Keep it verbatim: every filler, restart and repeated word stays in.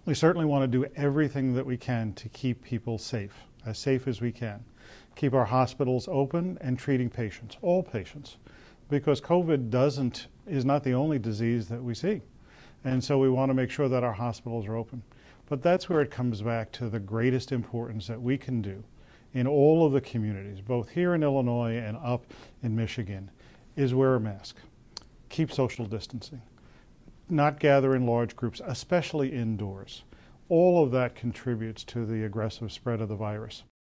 We certainly want to do everything that we can to keep people safe, as safe as we can. Keep our hospitals open and treating patients, all patients, because COVID doesn't, is not the only disease that we see. And so we want to make sure that our hospitals are open. But that's where it comes back to the greatest importance that we can do in all of the communities, both here in Illinois and up in Michigan, is wear a mask. Keep social distancing. Not gather in large groups, especially indoors. All of that contributes to the aggressive spread of the virus.